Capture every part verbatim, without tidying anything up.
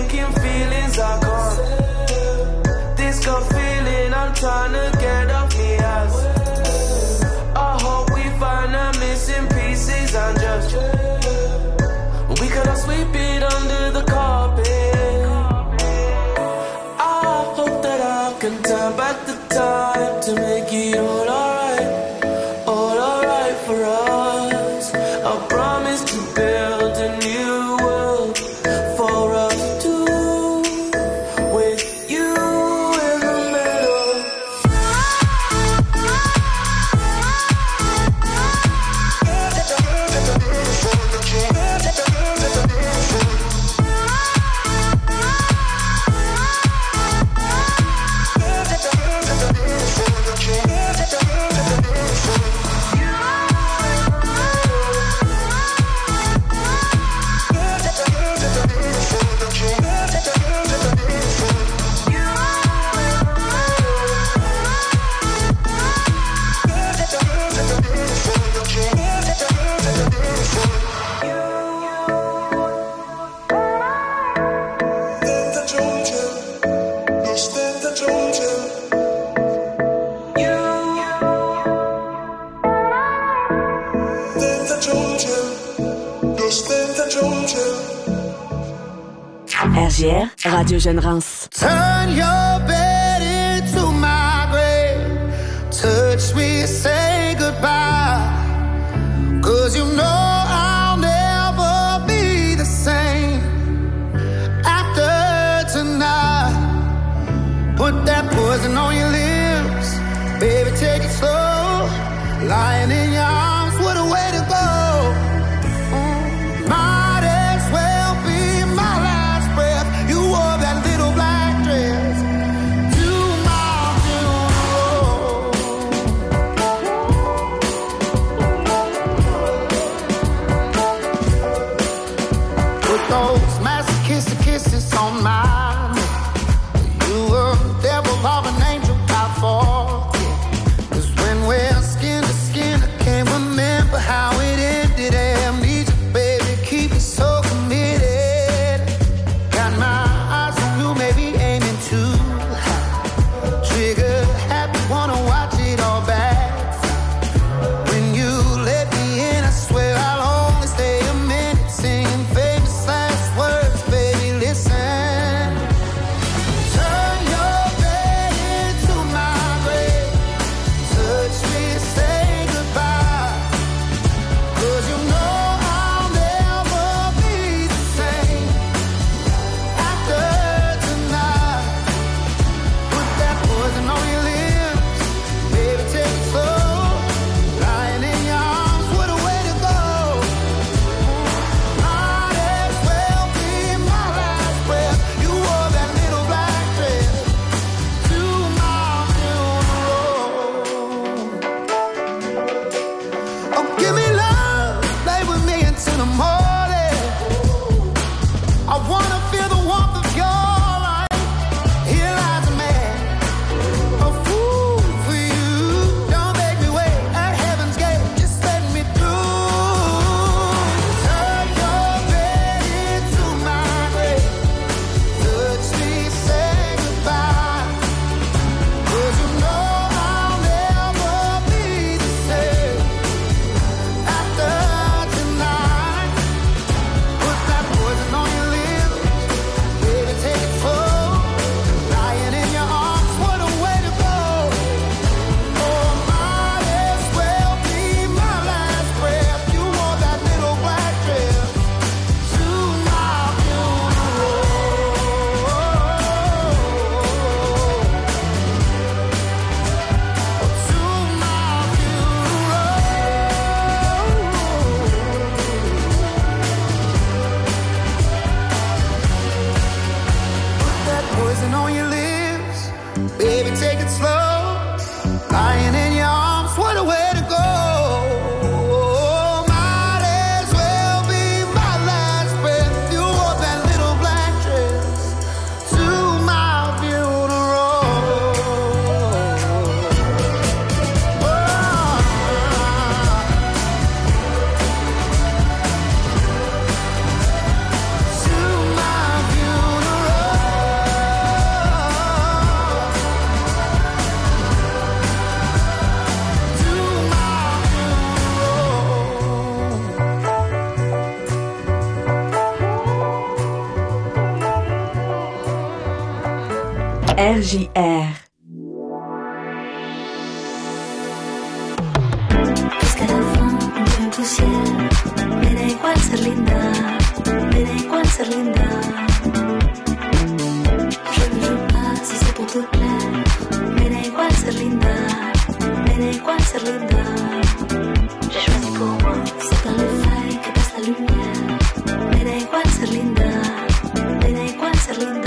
thinking feelings are gone. This gut feeling I'm trying to get off me ass. I hope we find the missing pieces and just we could all sweep it under the carpet. I hope that I can turn back the time to make it all alright, all alright for us. I promise to build a new world for us two, with you in the middle. R G R, Radio Jeune Reims. Turn your bed into my grave. Touch me, say goodbye. Cause you know I'll never be the same after tonight. Put that poison on your lips. Baby, take it slow. Lying in your arms, what a way to go. Might as well be my last breath. You wore that little black dress to my funeral. Put those masochistic kisses on my neck. You were the devil of an angel, I forget. Cause when we're skin to skin, I can't remember how it ended. Amnesia, baby, keep it so committed. Got my eyes on you, maybe aiming too high. Trigger happy, wanna watch it all back. When you let me in, I swear I'll only stay a minute. Singing famous last words, baby, listen. Turn your bed into my grave. Touch me, say goodbye. Cause you know I'll never be the same after tonight. Put that poison on your lips. Baby, take it slow. Lying in your arms, what a way to go. Might as well be my last breath. You wore that little black dress to my funeral. Oh, give me love, play with me until the morning. I wanna feel the warmth of your light. Here lies a man, a fool for you. Don't make me wait at heaven's gate, just let me through. Turn your bed into my grave. Touch me, say goodbye. Cause you know I'll never be the same after tonight. Put that poison on your lips. Baby, take it slow. Lying in your arms, what a way to go. Oh, might as well be my last breath. You wore that little black dress to my funeral. To my funeral. Put that poison on your lips. Baby, take it slow. Lying in your arms, what a way to go. Might as well be my last breath. You wore that little black dress to my funeral. To my funeral. R J R. Jusqu'à la fin, on devient poussière. Me da igual ser linda, me da igual ser linda. Je ne joue pas si c'est pour te plaire. Me da igual ser linda, me da igual ser linda. J'ai choisi pour moi, c'est dans les failles que passe la lumière. Me da igual ser linda, me da igual ser linda.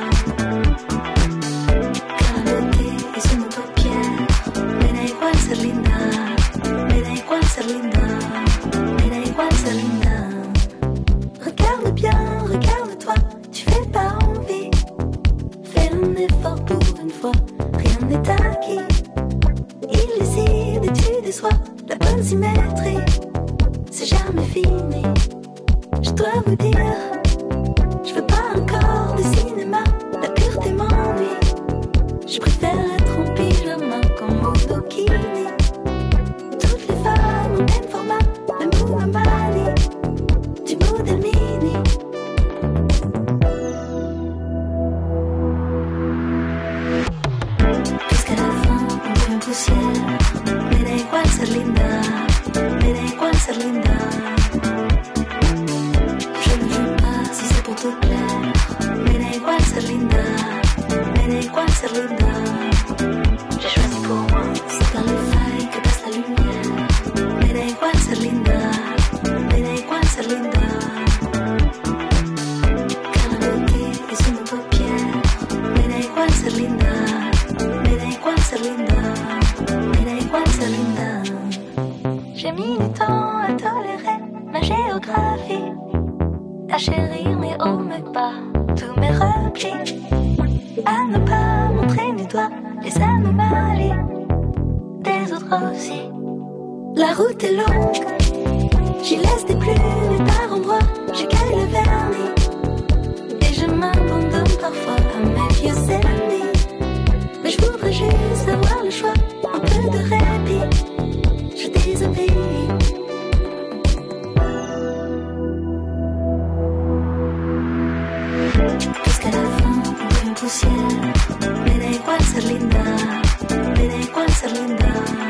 Regarde bien, regarde-toi, tu fais pas envie. Fais un effort pour une fois, rien n'est acquis. Il décide et tu déçois, la bonne symétrie. C'est jamais fini, je dois vous dire. Je veux pas encore de cinéma, la pureté m'ennuie. Je préfère être en pyjama comme Modokini. Toutes les femmes au même format, même Muhammadi, du modèle mini. Jusqu'à la fin, on devient poussière. Me da igual ser linda, me da igual ser linda. Je ne joue pas si c'est pour te plaire. Me da igual ser linda, me da igual ser linda. J'ai choisi pour moi, c'est dans les failles que passe la lumière. Me da igual ser linda, me da igual ser linda. Car la beauté est sous nos paupières. Me da igual ser linda, me da igual ser linda, me da igual ser linda. J'ai mis du temps à tolérer ma géographie, à chérir mes hauts, mes bas, tous mes replis, à ne pas montrer mes doigts les anomalies des autres aussi. La route est longue, j'y laisse des plumes et par endroits j'écaille le vernis. Et je m'abandonne parfois à mes vieux ennemis. Mais je voudrais juste avoir le choix, un peu de répit. Je désobéis. Jusqu'à la fin, on devient poussière. Me da igual ser linda, me da igual ser linda.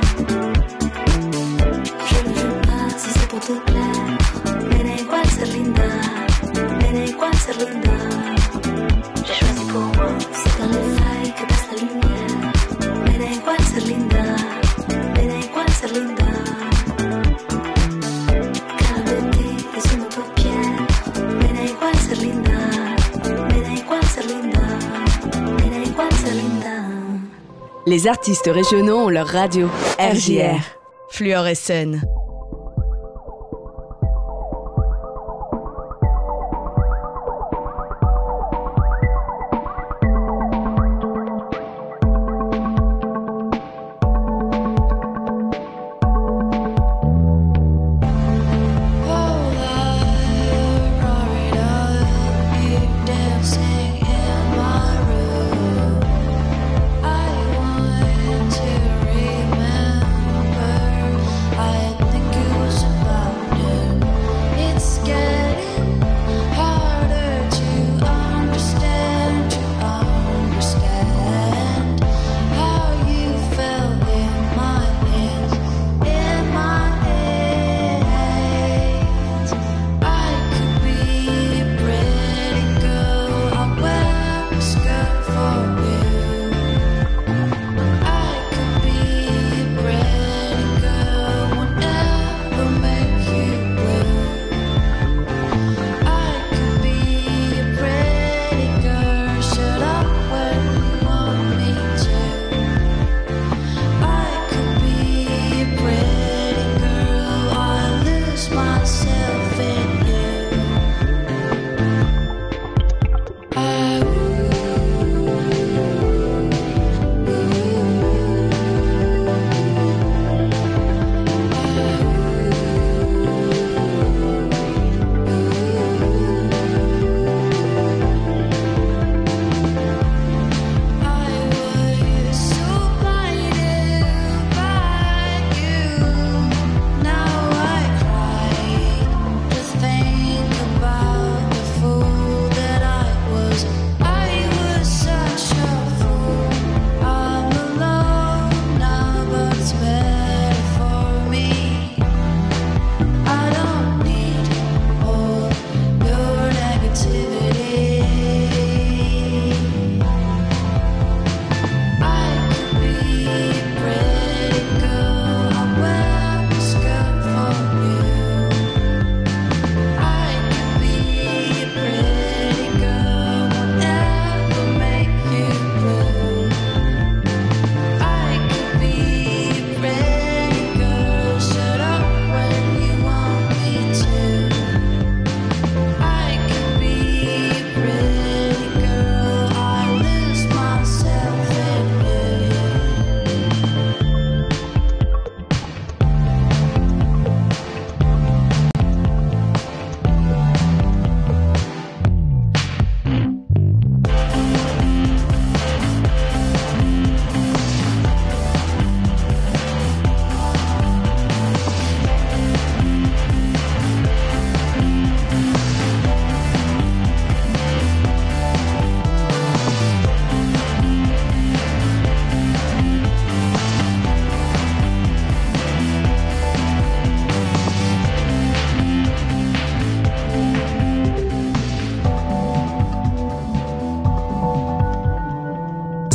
Je ne joue pas si c'est pour te plaire. Me da igual ser linda, me da igual ser linda. J'ai choisi pour moi, c'est dans les failles que passe la lumière. Me da igual ser linda, me da igual ser linda. Car la beauté est sous nos paupières. Me da igual ser linda, me da igual ser linda, me da igual ser linda. Les artistes régionaux ont leur radio. R J R. Fluorescent. I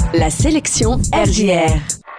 La sélection R J R.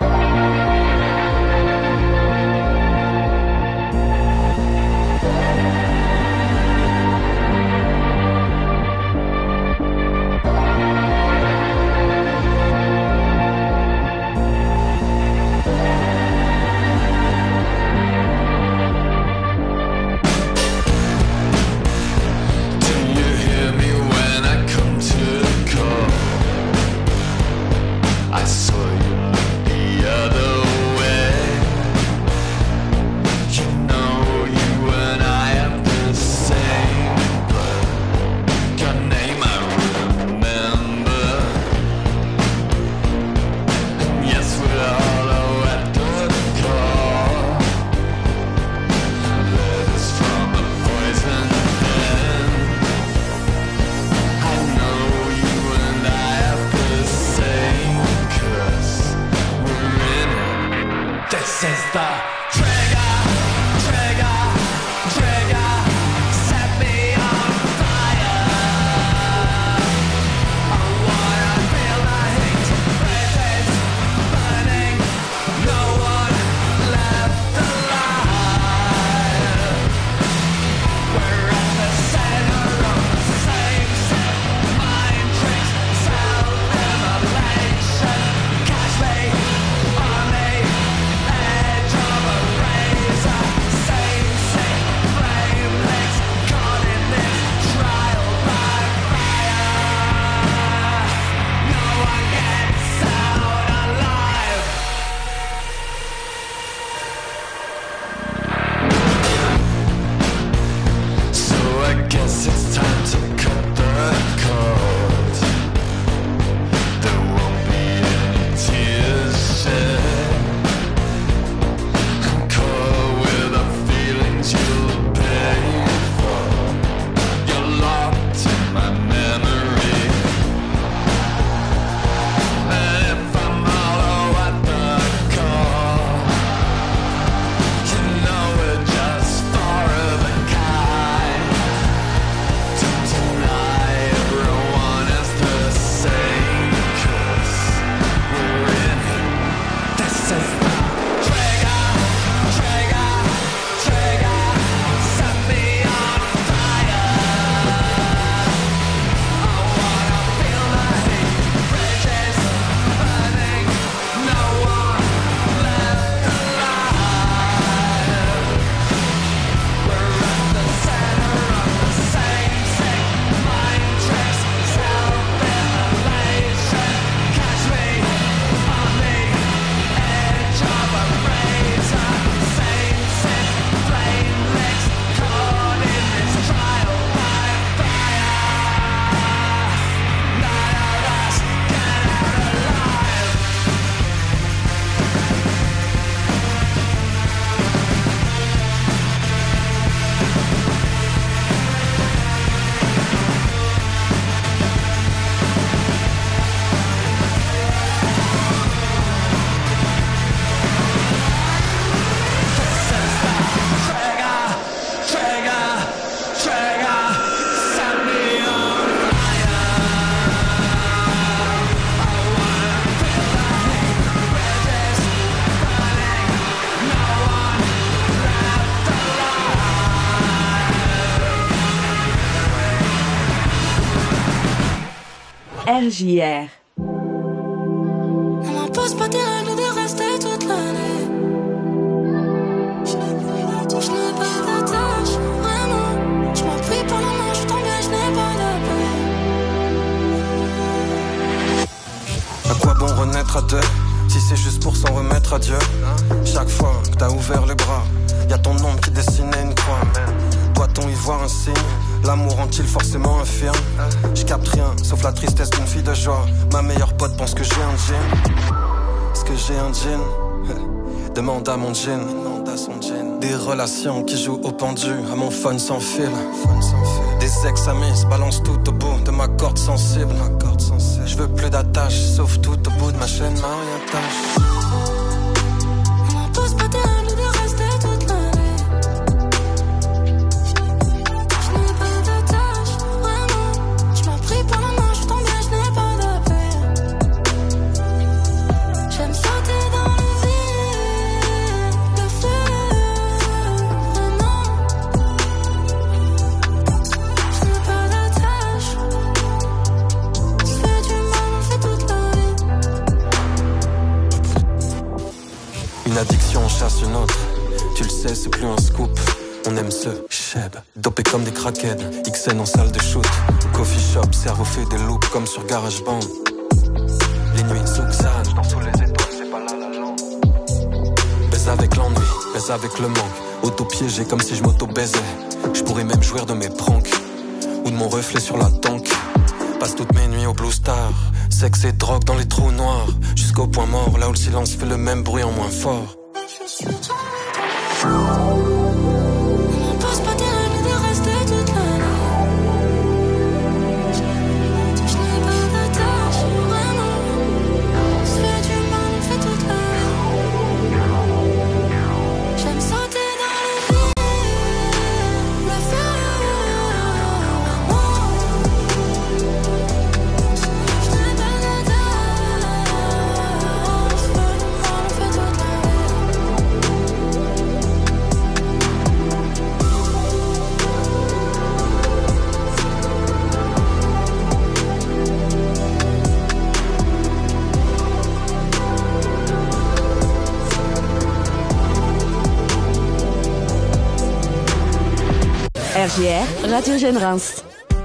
R J R. On m'impose pas tes règles de rester toute l'année. Je n'ai pas d'attache, vraiment. Je m'en prie par la main, je t'engage, je n'ai pas de paix. À quoi bon renaître à deux si c'est juste pour s'en remettre à Dieu? Chaque fois que t'as ouvert les bras, y'a ton nom qui dessinait une croix. Doit-on y voir un signe? L'amour rend-il forcément infirme? Je capte rien, sauf la tristesse d'une fille de joie. Ma meilleure pote pense que j'ai un jean. Est-ce que j'ai un jean? Demande à mon jean. Des relations qui jouent au pendu, à mon phone sans fil. Des ex-amis se balancent tout au bout de ma corde sensible. Je veux plus d'attache, sauf tout au bout de ma chaîne mariage. On m'impose pas tes règles de rester toute l'année. Je n'ai pas d'attache, vraiment. Je m'en prie par la main, je t'engage, je n'ai pas de paix. Une addiction en chasse une autre. Tu le sais, c'est plus un scoop. On aime ce cheb, dopé comme des crackheads. X N en salle de shoot. Coffee shop, cerveau fait des loops comme sur GarageBand. Les nuits Souxane, je dors sous les étoiles, c'est pas la la land. Baise avec l'ennui, baise avec le manque. Auto-piégé comme si je m'auto-baisais. Je pourrais même jouir de mes pranks ou de mon reflet sur la tank. Passe toutes mes nuits au Blue Star. Sexe et drogue dans les trous noirs. Jusqu'au point mort, là où le silence fait le même bruit en moins fort. On passe pas terrible de rester toute la nuit. Je n'ai pas d'attache, vraiment. On se fait du mal, on fait toute la nuit. J'aime sauter dans le vide, le faire. Je n'ai pas d'attache, on se fait du mal, on fait toute la nuit. R J R, Radio Jeune Reims.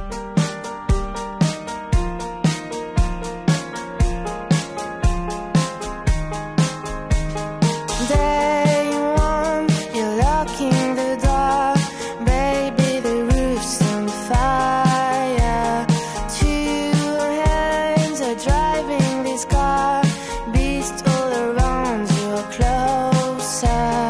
Day one, you're locking the door. Baby, the roof's on fire. Two hands are driving this car. Beast all around, you're closer.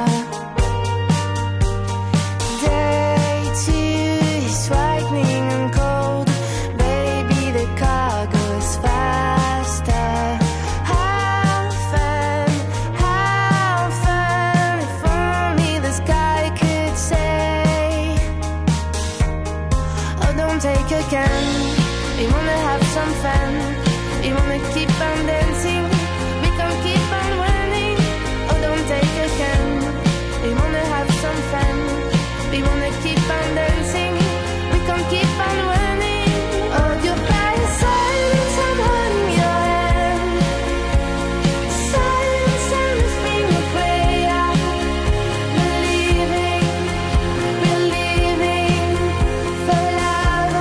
Day two is frightening and cold. Baby, the car goes faster. How fun, how fun. If only the sky could say, oh, don't take a gun. We wanna have some fun. We wanna keep on dancing. We can keep on running. Oh, don't take a gun. We wanna have some fun. We wanna keep on dancing. We can keep on running. Hold your fire, silence, I'm holding your hand. Silence, and spring a prayer. Believing, believing for love.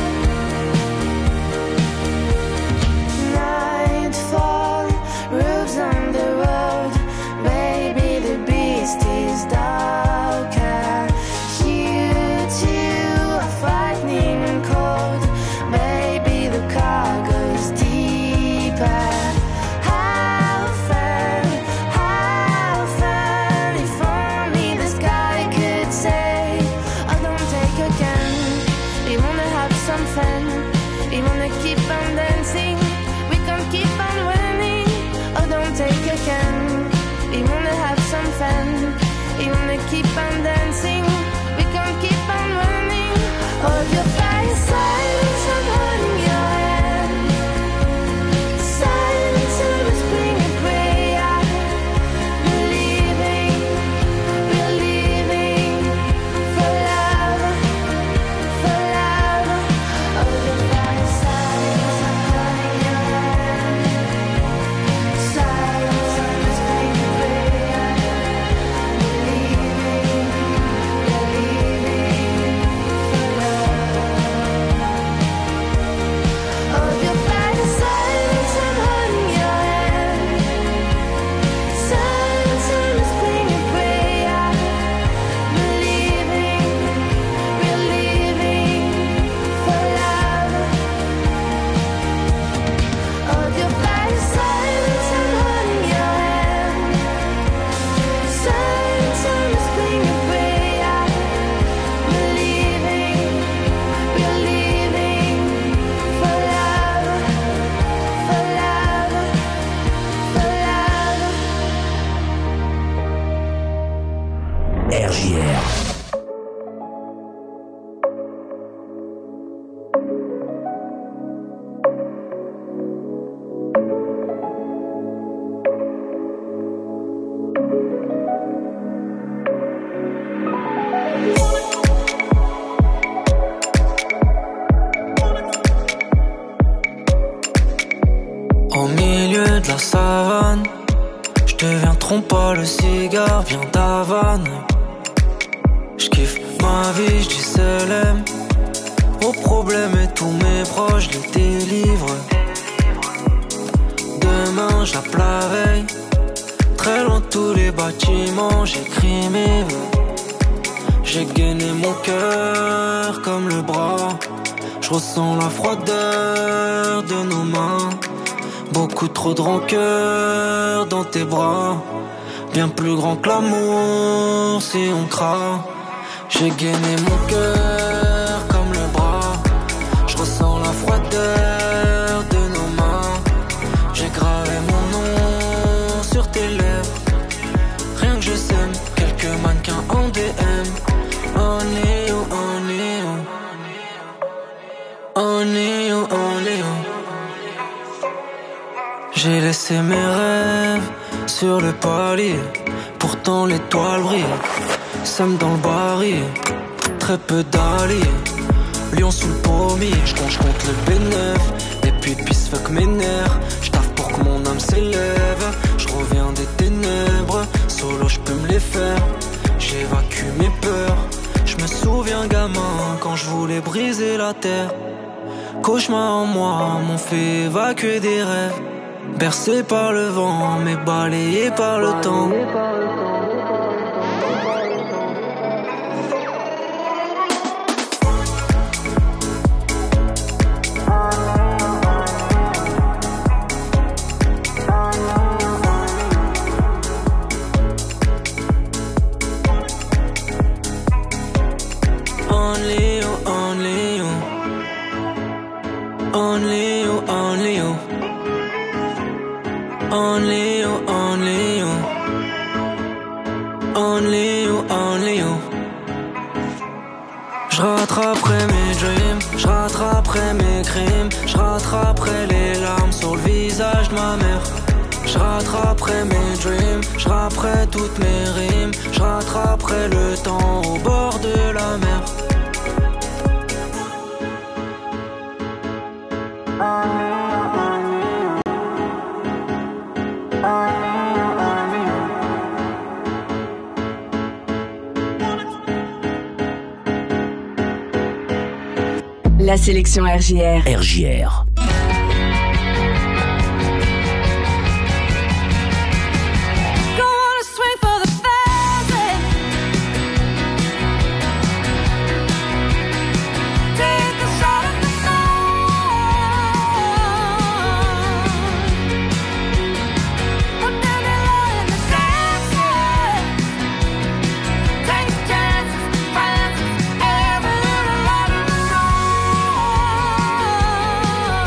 Nightfall, roofs on the road. Baby, the beast is darker. You two are frightening and cold. Baby, the car goes deeper. How fun, how fun. If only the sky could say, oh, don't take a gun. We wanna have some fun. We wanna keep on dancing. We can keep on running. Oh, don't take a gun. We wanna have some fun. We wanna keep on dancing. We can keep on running. Hold your fire, silence, I'm holding your hand. Silence, and spring a prayer. Believing, believing for love, for love. Hold your fire, silence, I'm holding your hand. Silence, and spring a prayer. Believing, believing for love. Hold your fire, silence, I'm holding your hand. Silence, and spring a prayer. Believing, believing for love. Hold your fire, silence, I'm holding your hand. Silence, and spring a prayer. Believing, believing for love, for love, for love. R J R. Au milieu de la savane, je deviendront pas le cigare, viens d'Havane. J'kiffe ma vie, j'dis salam aux problèmes et tous mes proches, les délivre. Demain j'appelle la veille, très loin de tous les bâtiments, j'écris mes vœux. J'ai gainé mon cœur comme le bras, je ressens la froideur de nos mains. Beaucoup trop de rancœur dans tes bras, bien plus grand que l'amour si on craint. J'ai gainé mon cœur comme le bras, je ressens la froideur de nos mains. J'ai gravé mon nom sur tes lèvres, rien que je sème, quelques mannequins en D M. Only you, only you, only you, only you. J'ai laissé mes rêves sur le palier, pourtant l'étoile brille. Somme dans le baril, très peu d'alliés. Lion sous le pommier, j'compte, j'compte le B neuf. Et puis peace fuck mes nerfs, j'taffe pour que mon âme s'élève. J'reviens des ténèbres, solo j'peux me les faire. J'évacue mes peurs, j'me souviens gamin quand j'voulais briser la terre. Cauchemar en moi m'ont fait évacuer des rêves. Bercé par le vent, mais balayé par le temps. Only you, only you, only you, only you. Only you, only you, only you, only you. J'rattraperai mes dreams, j'rattraperai mes crimes, j'rattraperai les larmes sur le visage de ma mère. J'rattraperai mes dreams, j'rattraperai toutes mes rimes, j'rattraperai le temps au bord de la mer. La sélection R J R. R J R. Chances,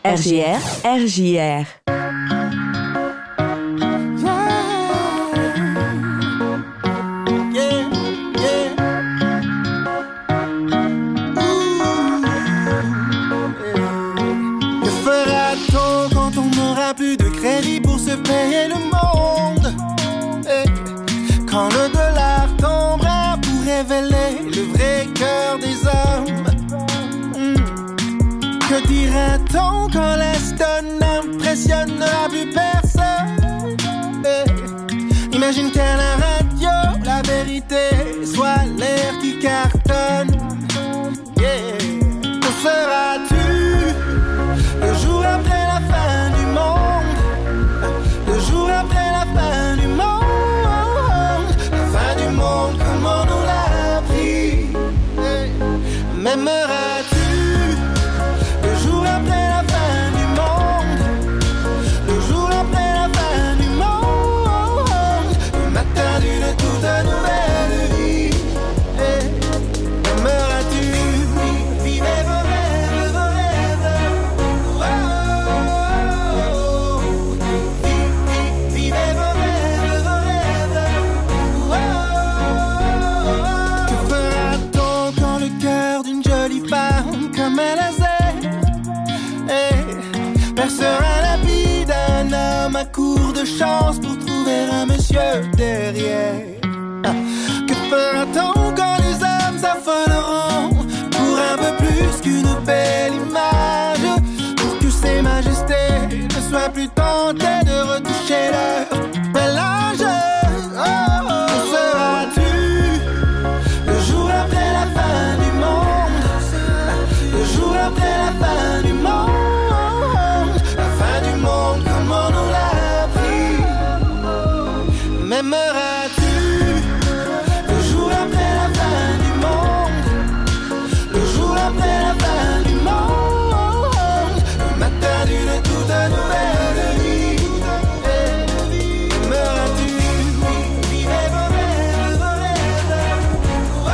R J R, R J R. Plus de crédit pour se payer le monde. Et quand le dollar tombera pour révéler le vrai cœur des hommes, hmm. Que dira-t-on quand l'Aston n'impressionnera plus personne? Et imagine qu'à la radio la vérité soit l'air qui cartonne. Yeah. Où seras-tu le jour après la fin du monde? Le jour après la fin du monde, la fin du monde, comment on l'a appris? Hey. M'aimeras-tu le jour après la fin du monde? Le jour après la fin du monde, le matin d'une toute nouvelle vie. Hey. M'aimeras-tu vivre vos rêves, vos rêves? Oh. Comme un laser, hey, percera la vie d'un homme à court de chance pour trouver un monsieur derrière. Ah. Que fera-t-on quand les hommes s'affoleront pour un peu plus qu'une belle image, pour que ces majestés ne soient plus tentées de retoucher leur bel âge? Oh, oh. Où seras-tu le jour après la fin du monde? Le jour après la fin du monde, la fin du monde, comment on l'a appris? M'aimeras-tu le jour après la fin du monde? Le jour après la fin du monde, le matin d'une toute nouvelle vie. M'aimeras-tu vivre vos rêves, vos rêves? Oh.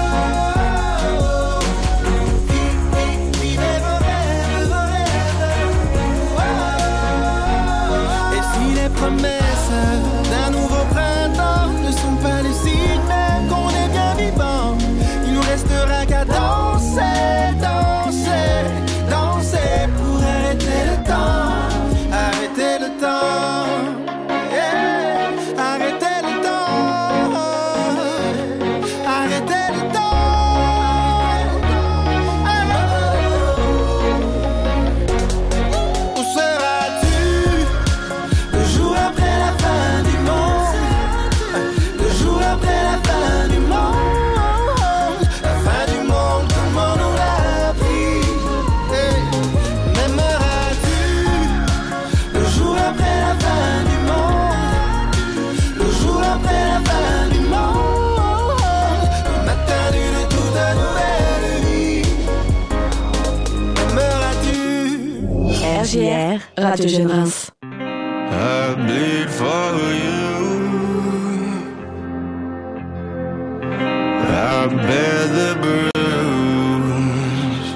Les promesses d'un nouveau printemps ne sont pas les signes même qu'on est bien vivant. Il nous restera qu'à danser, danser, danser pour arrêter le temps, arrêter le temps, yeah. Arrêter le temps, arrêter le temps. Où seras-tu le jour après la fin du monde? Le jour après la fin du monde, la fin du monde, comment on l'a appris? Hey. M'aimeras-tu le jour après la fin du monde? Le jour après la fin du monde, le matin d'une toute nouvelle vie. M'aimeras-tu? R J R, Radio Jeune Reims. I bleed for you. I bear the bruise.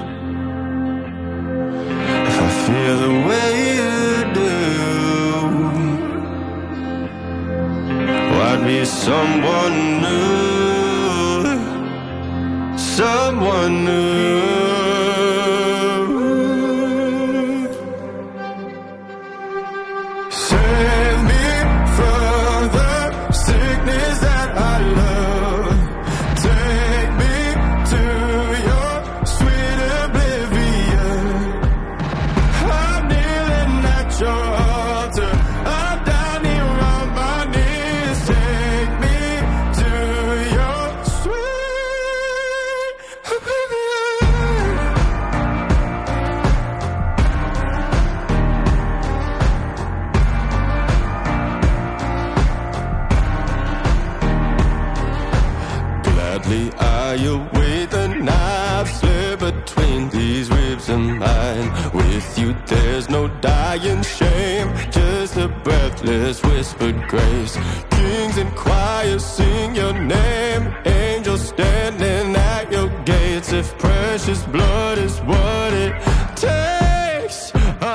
If I feel the way you do, I'd be someone new, someone new. Save me from the sickness that I love. Take me to your sweet oblivion. I'm kneeling at your altar. I'm down here on my knees. Take me to your sweet oblivion. Gladly I await the knife slip between these ribs of mine. With you there's no dying shame, just a breathless whispered grace. Kings and choirs sing your name, angels standing at your gates. If precious blood is what it takes,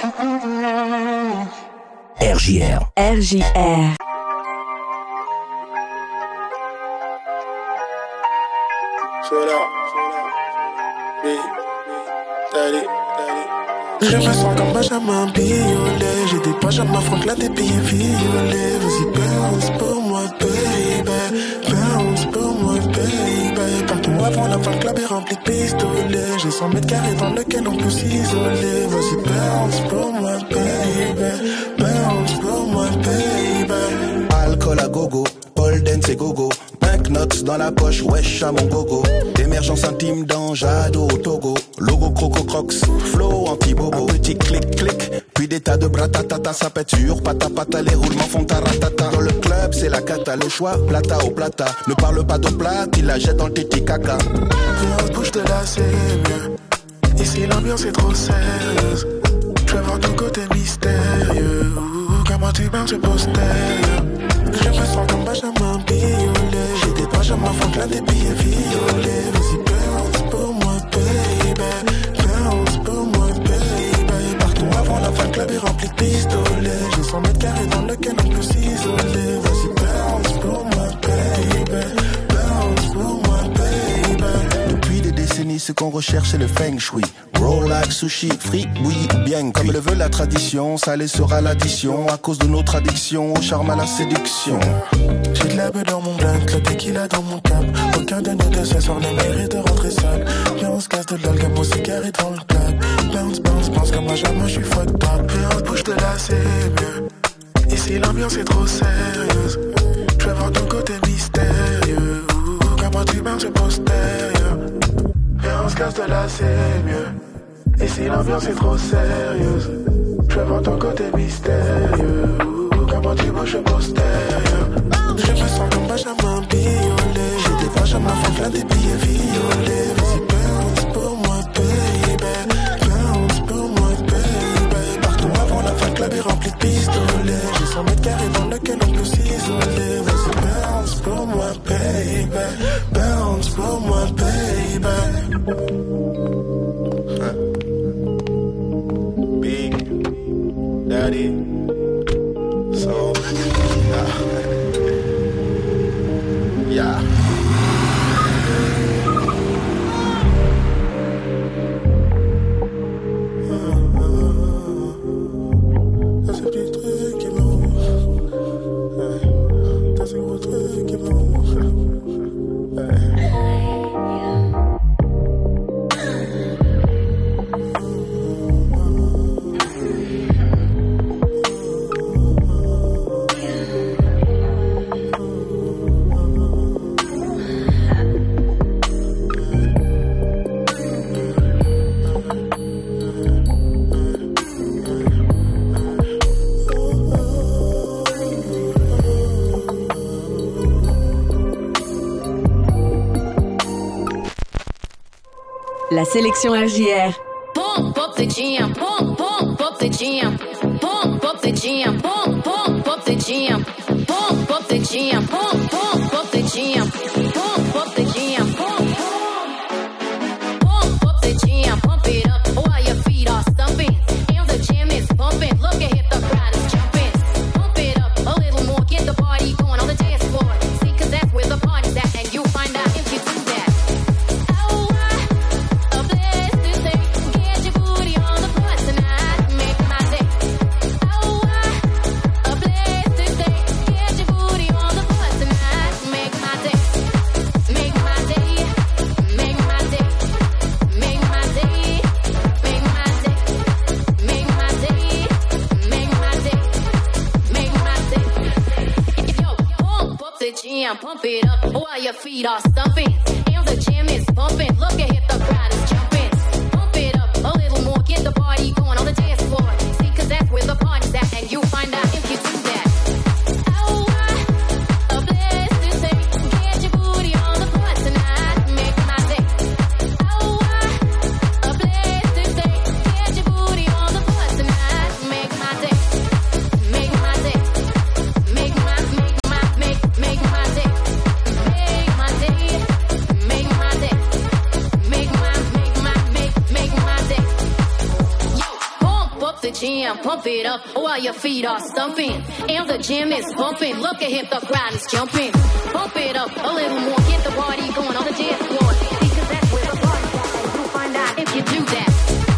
R J R. R J R. Je me sens comme Benjamin Biolay. J'ai des pages à m'affronter là, des billets violets. Vas-y, bounce pour moi, baby. Bounce pour moi, baby. Partons avant la fin, le club est rempli de pistolets. J'ai cent mètres carrés dans lequel on peut s'isoler. Vas-y, bounce pour moi, baby. Bounce pour moi, baby. Alcool à gogo, pole dance et gogo. Banknotes dans la poche, wesh à mon gogo. Émergence intime dans Jado au Togo. Logo Croco Crocs, flow anti-bobo. Un petit clic-clic, puis des tas de bratatata. Ça pète sur pata pata, les roulements font taratata. Dans le club, c'est la cata, le choix, plata au plata. Ne parle pas d'eau plate, il la jette dans le titi caca. Viens, bouge de là, c'est mieux. Ici, l'ambiance est trop sérieuse. Je veux voir ton côté mystérieux. Ouh, comment tu bounces, je postère. Je me sens comme Benjamin Biolay. J'ai des pages à ma fente, là, des billets violets. Vas-y, bounce pour moi, baby. Bounce pour moi, baby. Partons avant la fin, le club est rempli de pistolets. J'ai cent mètres carrés dans lequel on peut s'isoler. Vas-y, bounce pour moi, baby. Bounce pour moi, baby. Depuis des décennies, ce qu'on recherche, c'est le feng shui. Rolex, sushi, frites, bouillie ou bien comme le veut la tradition, salé sera l'addition à cause de notre addiction au charme à la séduction. J'ai de la beuh dans mon blunt, le tequila dans mon cap. Aucun de nous deux ce soir ne mérite de rentrer seul. Viens on se casse de l'algue, moi c'est carré devant le club. Bounce, bounce, bounce comme moi jamais je suis fucked up. Viens on se bouge de là c'est mieux. Ici l'ambiance est trop sérieuse. Je veux voir ton côté mystérieux. Ouh, comme moi tu bounces je postérieur. Viens on se casse de là c'est mieux. Ici l'ambiance est trop sérieuse. Je veux voir ton côté mystérieux. Ouh, comment tu bouges postérieur. Je me sens comme Benjamin Biolay. J'ai des pages à ma fente, plein des billets violets. Vas-y, bounce pour moi, baby. Bounce pour moi, baby. Partons avant la fin, le club est rempli de pistolets. J'ai cent mètres carrés dans lequel on peut s'isoler. Vas-y, bounce pour moi, baby. Bounce pour moi, baby. Big Daddy So Yeah, yeah. T'as ce petit truc qui m'ouvre. T'as ce gros truc qui m'ouvre. La sélection R J R. Pump up the jam, pump, pump up the jam, pump up the jam, pump, pump up the jam, pump up the jam, pump, pump up the jam, pump up the jam, pump, pump up the jam, pump it up while your feet are stumping, and the jam is pumping. Look ahead, the crowd is jumping. Pump it up a little more, get the party going on the dance floor. See, 'cause that's where the party's at, and you'll find out if you do that. Pump it up while your feet are stumping, and the jam is pumping. Look ahead, the crowd is jumping. Pump it up a little more, get the party going on the dance floor. See, 'cause that's where the party's at, and you'll find out if you do that. Oh, what a blessed day. Get your booty on the floor tonight, make my day. Oh, what a blessed day. Get your booty on the floor tonight, make my day. Make my day. Make my, make my, make, make my day. Make my day, make my day, make my, make my, the jam, pump it up while your feet are stumping. And the gym is pumping, look ahead, the crowd is jumping. Pump it up a little more, get the party going on the dance floor. Because that's where the party's at, and you'll find out if you do that.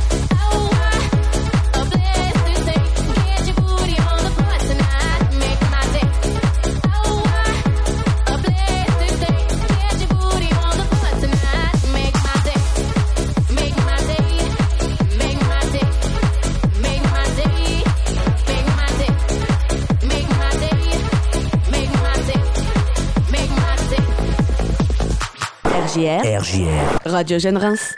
R J R, R J R, Radio Jeune Reims.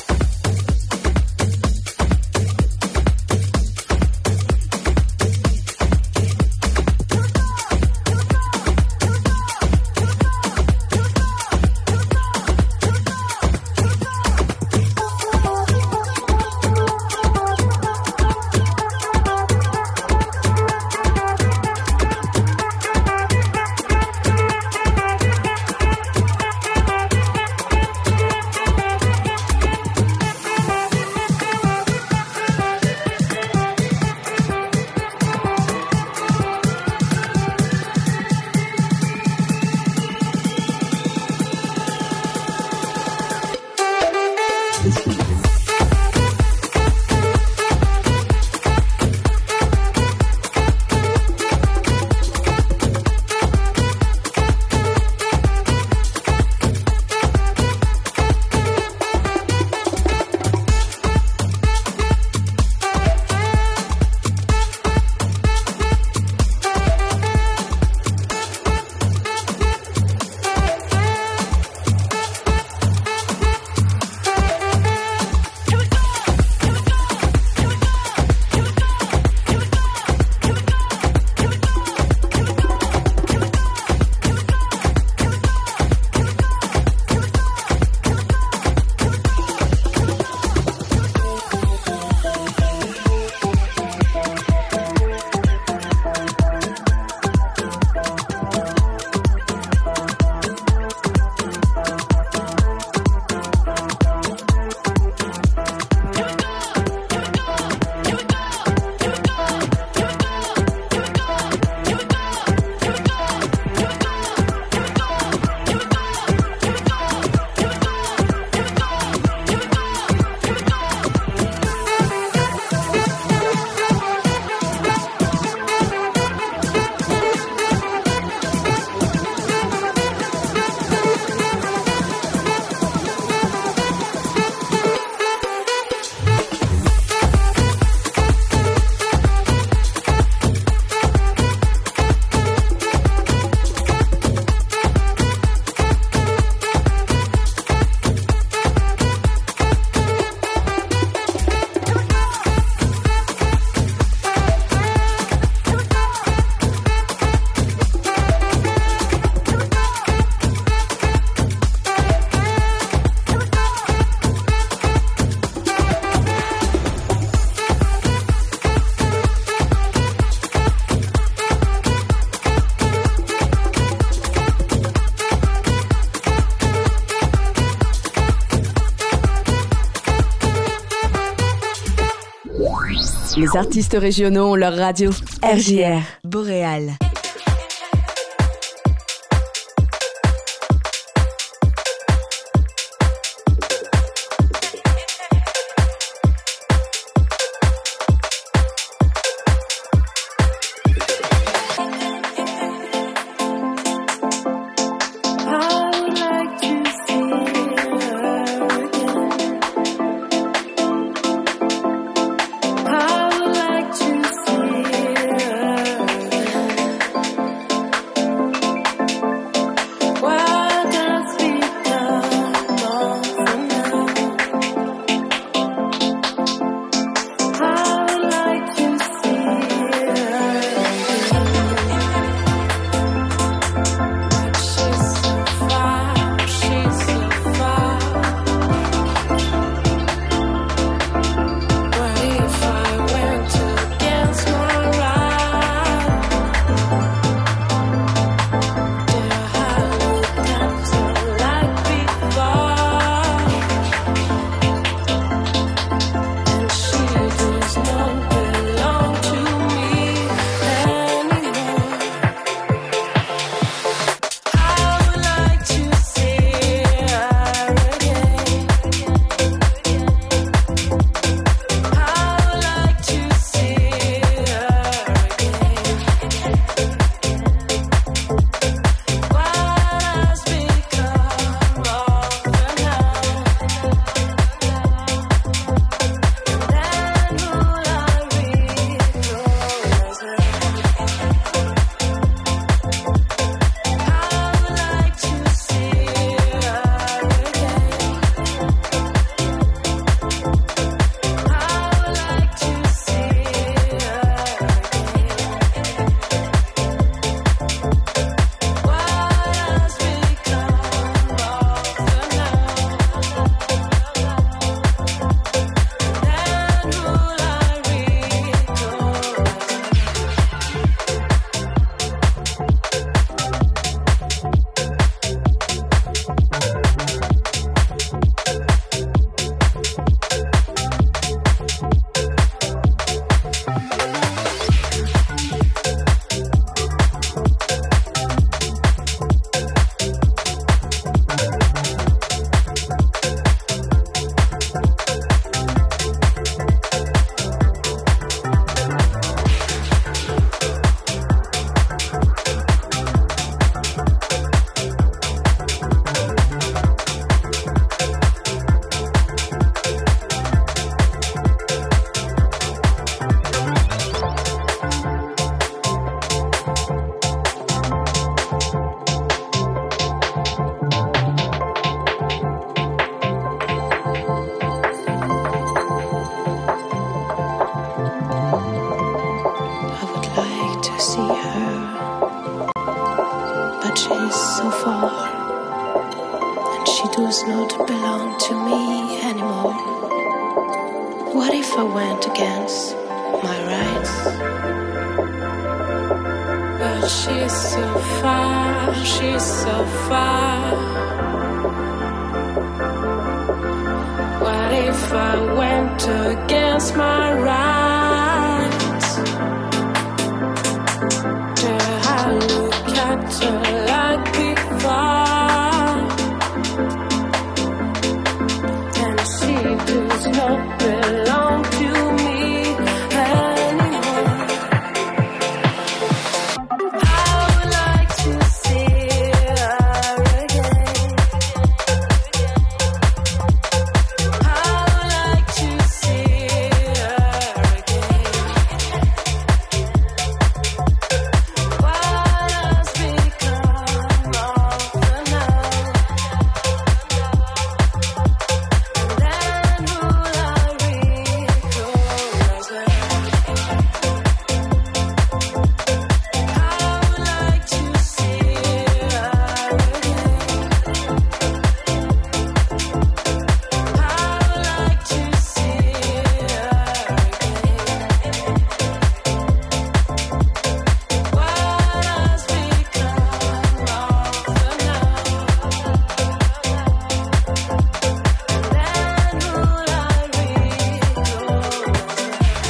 Les artistes régionaux ont leur radio. R J R, Boréal. I would like to see her again. I would like to see her, but she is so far, and she does not belong to me anymore. What if I went against my rights? But she's so far, she's so far. What if I went against my rights? Dare I look at her like before? And she does not belong to me anymore. I would like to see her again. I would like to see her again. What has become of the night? And then will I recognize her? I would like to see her again. I would like to see her again. What has become of the night? Then will I recognize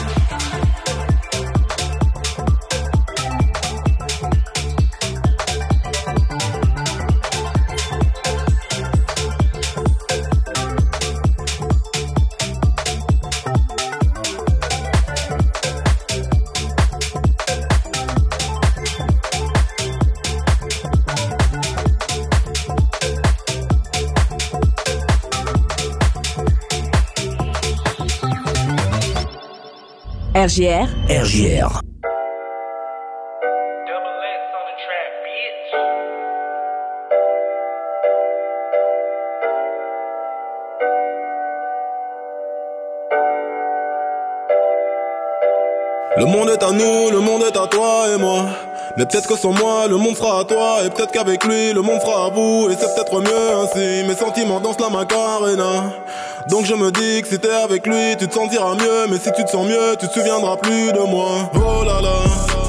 R J R, R J R. Le monde est à nous, le monde est à toi et moi. Mais peut-être que sans moi, le monde sera à toi. Et peut-être qu'avec lui, le monde sera à vous. Et c'est peut-être mieux ainsi. Mes sentiments dansent la Macarena. Donc je me dis que si t'es avec lui, tu te sentiras mieux. Mais si tu te sens mieux, tu te souviendras plus de moi. Oh là là.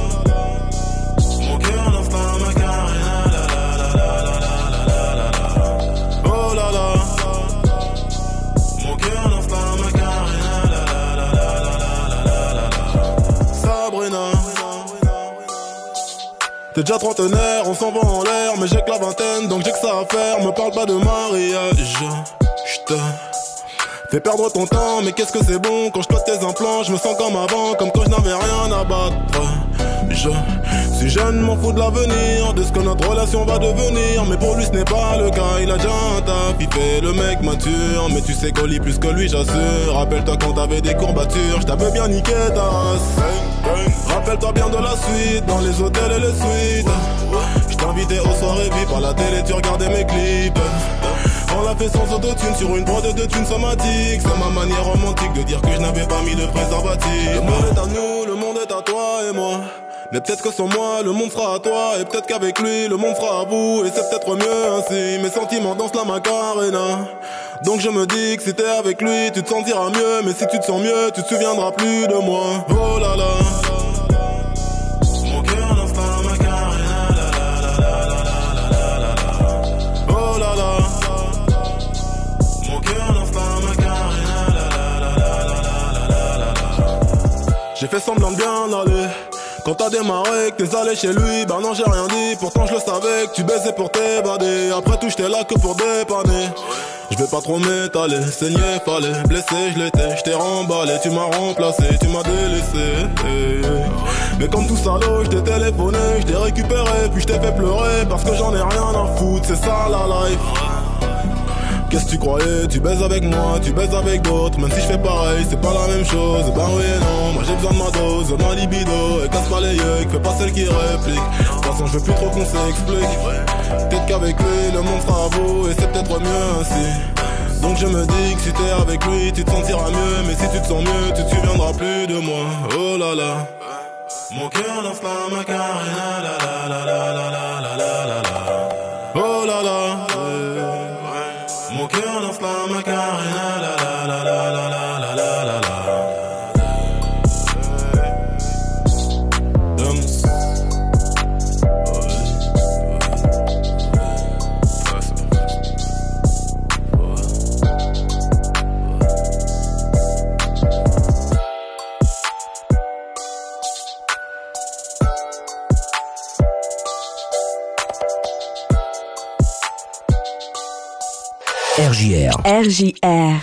Mon cœur danse la Macarena. Oh là là. Mon cœur danse la Macarena. Sabrina. T'es déjà trentenaire, on s'en va en l'air. Mais j'ai que la vingtaine, donc j'ai que ça à faire. Me parle pas de mariage. J'te fais perdre ton temps, mais qu'est-ce que c'est bon. Quand je pète tes implants, je me sens comme avant. Comme quand je n'avais rien à battre. Je suis jeune, m'en fous de l'avenir, de ce que notre relation va devenir. Mais pour lui ce n'est pas le cas, il a déjà un taf. Il fait le mec mature, mais tu sais qu'on lit plus que lui, j'assure. Rappelle-toi quand t'avais des courbatures, je t'avais bien niqué ta race. Rappelle-toi bien de la suite, dans les hôtels et les suites. Je t'invitais aux soirées vives, par la télé tu regardais mes clips. On l'a fait sans autotune sur une prod de thunes somatiques. C'est ma manière romantique de dire que je n'avais pas mis de préservatif. Le monde est à nous, le monde est à toi et moi. Mais peut-être que sans moi, le monde sera à toi. Et peut-être qu'avec lui, le monde sera à vous. Et c'est peut-être mieux ainsi. Mes sentiments dansent la Macarena. Donc je me dis que si t'es avec lui, tu te sentiras mieux. Mais si tu te sens mieux, tu te souviendras plus de moi. Oh là là. Mon cœur danse la Macarena. Oh là là. Mon cœur danse la Macarena. J'ai fait semblant de bien aller. Quand t'as démarré, que t'es allé chez lui, bah non j'ai rien dit. Pourtant je le savais que tu baisais pour t'évader. Après tout j'étais là que pour dépanner. Je vais pas trop m'étaler, saigner fallait. Blessé je l'étais, je t'ai remballé. Tu m'as remplacé, tu m'as délaissé. Mais comme tout salaud, je t'ai téléphoné, je t'ai récupéré, puis je t'ai fait pleurer. Parce que j'en ai rien à foutre, c'est ça la life. Qu'est-ce que tu croyais? Tu baises avec moi, tu baises avec d'autres. Même si je fais pareil, c'est pas la même chose. Ben oui et non, moi j'ai besoin de ma dose, de ma libido. Et casse pas les yeux, fais pas celle qui réplique. De toute façon je veux plus trop qu'on s'explique. Peut-être qu'avec lui le monde sera à vous. Et c'est peut-être mieux ainsi. Donc je me dis que si t'es avec lui, tu te sentiras mieux. Mais si tu te sens mieux, tu te souviendras plus de moi. Oh là là. Mon cœur lance la Macarena, la la la la la la la la la. Oh là là. Mon cœur lance la Macarena, la la la la la la la la la la. R J R. R J R.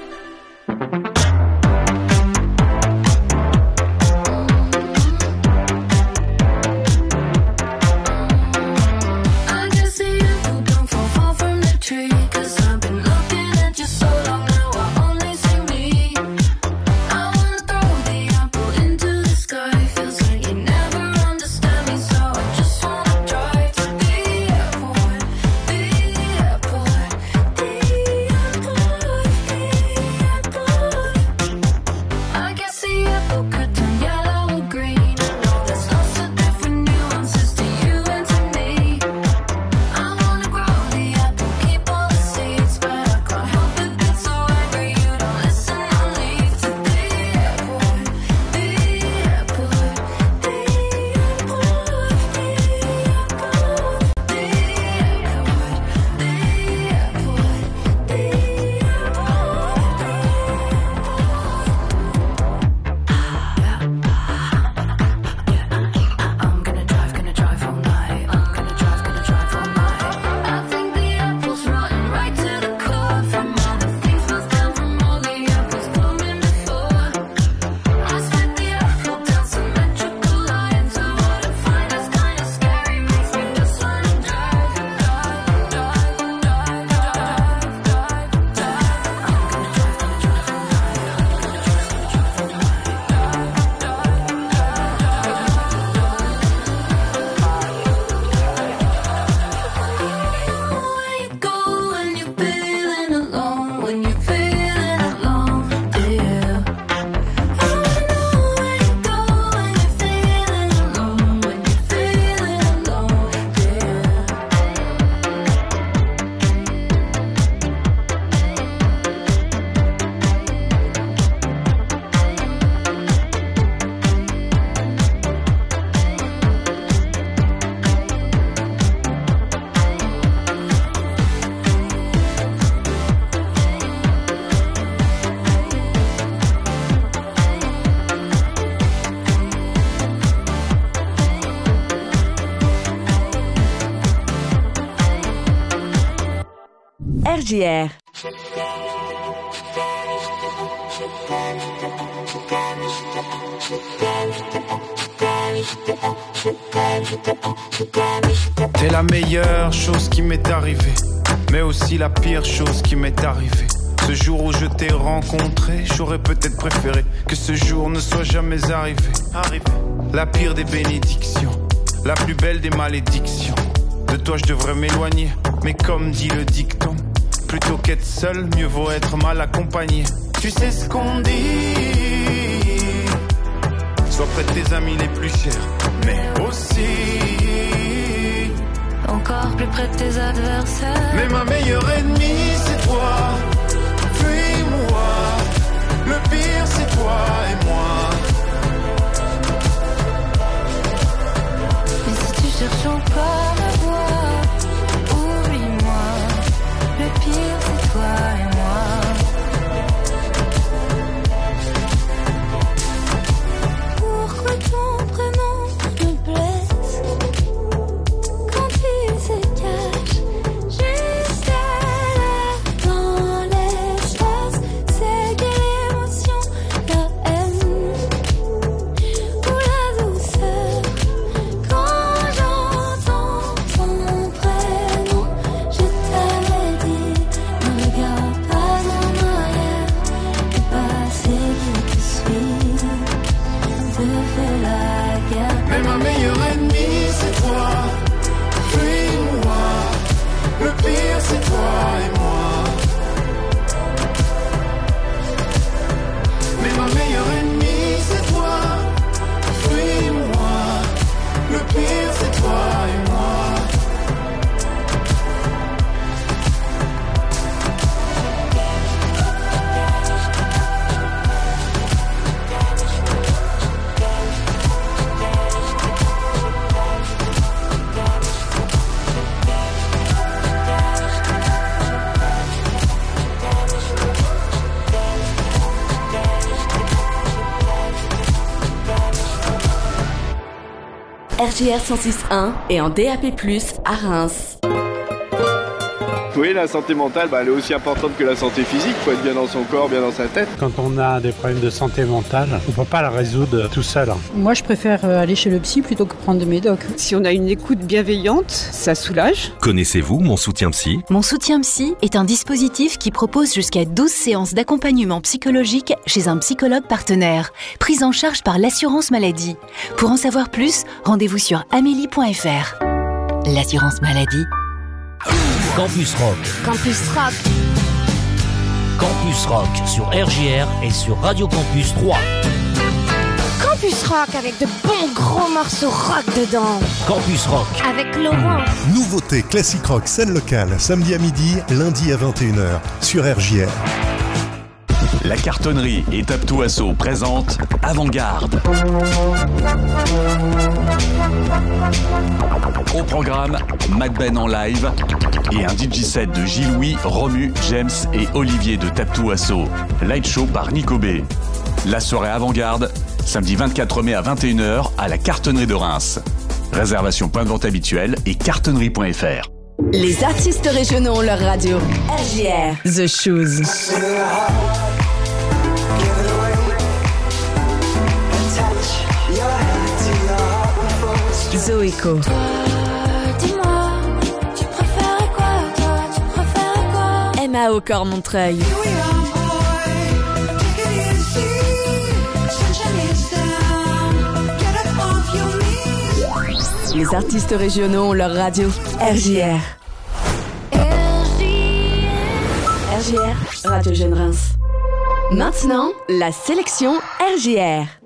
R J R. T'es la meilleure chose qui m'est arrivée, mais aussi la pire chose qui m'est arrivée. Ce jour où je t'ai rencontré, j'aurais peut-être préféré que ce jour ne soit jamais arrivé. Arrivé. La pire des bénédictions, la plus belle des malédictions. De toi je devrais m'éloigner, mais comme dit le dicton, plutôt qu'être seul, mieux vaut être mal accompagné. Tu sais ce qu'on dit, sois près de tes amis les plus chers, mais aussi encore plus près de tes adversaires. Mais ma meilleure ennemie c'est toi, fuis-moi. Le pire c'est toi et moi. Et si tu cherches encore à voir, oublie-moi. Le pire c'est toi et moi. Pourquoi ton prénom me blesse quand il se cache juste là dans l'espace? C'est quelle émotion, la haine ou la douceur? Quand j'entends ton prénom, je t'avais dit, ne regarde pas en arrière. Le passé qui te suit te fait la guerre. Mais ma meilleure ennemie c'est toi, fuis-moi. Le pire c'est toi et moi. R J R cent six point un et en D A P plus, à Reims. Oui, la santé mentale, bah, elle est aussi importante que la santé physique. Il faut être bien dans son corps, bien dans sa tête. Quand on a des problèmes de santé mentale, on ne peut pas la résoudre tout seul. Moi, je préfère aller chez le psy plutôt que prendre des médocs. Si on a une écoute bienveillante, ça soulage. Connaissez-vous Mon Soutien Psy ? Mon Soutien Psy est un dispositif qui propose jusqu'à douze séances d'accompagnement psychologique chez un psychologue partenaire, prise en charge par l'assurance maladie. Pour en savoir plus, rendez-vous sur amélie point f r. L'assurance maladie. Campus Rock. Campus Rock. Campus Rock sur R J R et sur Radio Campus trois. Campus Rock avec de bons gros morceaux rock dedans. Campus Rock. Avec Laurent. Nouveauté classique rock scène locale, samedi à midi, lundi à vingt et une heures sur R J R. La cartonnerie et Taptou Asso présente Avant-Garde. Au programme, Mac Ben en live et un D J set de Gilles-Louis, Romu, James et Olivier de Taptou Asso. Light show par Nico B. La soirée Avant-Garde, samedi vingt-quatre mai à vingt et une heures à la cartonnerie de Reims. Réservation point de vente habituelle et cartonnerie point f r. Les artistes régionaux ont leur radio. R J R. The Shoes. Zoéco. Dis-moi, tu préfères quoi, toi, tu préfères quoi? M A O Corps Montreuil. Les artistes régionaux ont leur radio. R J R. R J R, Radio Jeune Reims. Maintenant, la sélection R J R.